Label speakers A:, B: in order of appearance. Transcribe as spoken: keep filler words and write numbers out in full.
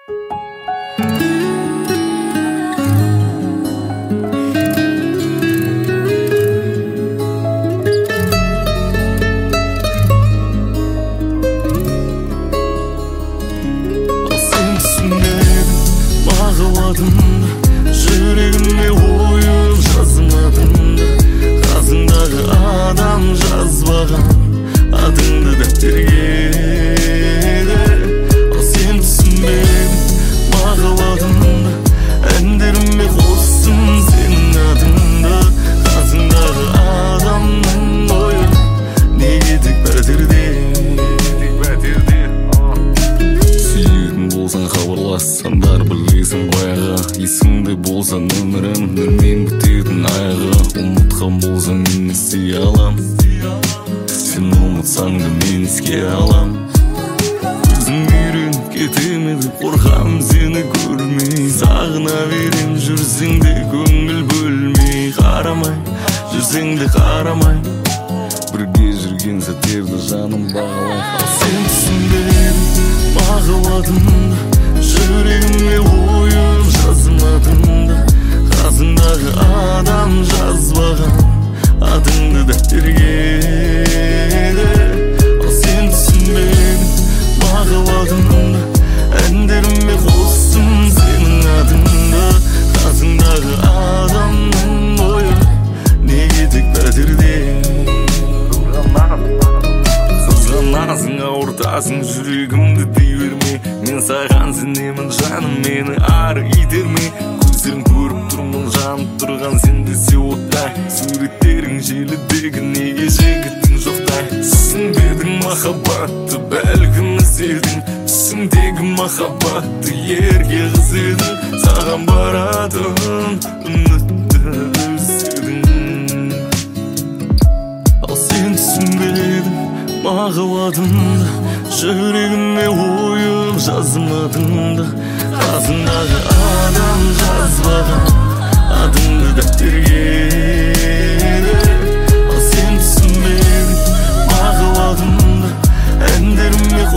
A: Жүрегіме ойып жазмадым да, қасыңдағы адам жазбаған атыңды дәптерге. Ал сен түсінбедің махаббатымды, әндеріме қостым сенің атыңды. Қасыңдағы адамның ойы неге тек пәтерде? Сүйетін болсаң хабарлассандар білесің баяғы, есіңде болса нөмірім нөлмен бітетін айғы. Ұмытқан болсаң мен істей алам, сен ұмытсаң да мен еске алам. Өзім үйреніп кетемін деп қорқам сені көрмей, сағына берем жүрсең де көңіл бөлмей. Қарамай жүрсең де қарамай, бірге жүрген сәттерді жаным бағалай. Ал сен түсінбедің махаббатымды, жүрегіме ойып жазмадым да, қасыңдағы адам жазбаған атыңды дәптерге. Ал сен түсінбедің махаббатымды, әндеріме қостым сенің атыңды. Қасыңдағы адамның ойы неге тек пәтерде? Қызғанасың, ауыртасың жүрегімді дей берме, мен саған сенемін жаным, мені ары итерме. Көздерін көріп тұрмын жанып тұрған сен десе оттай, суреттерің желідегі неге жігіттің жоқтай. Түсінбедің махаббатты, бәлкім іздедің, түсіңдегі махаббатты ерге қыз едің. Саған баратын үмітті үзедің. Ал сен түсінбедің махаббатымды, жүрегіме ойып жазмадым да, қасыңдағы адам жазбаған атыңды дәптерге. Ал сен түсінбедің махаббатымды, әндеріме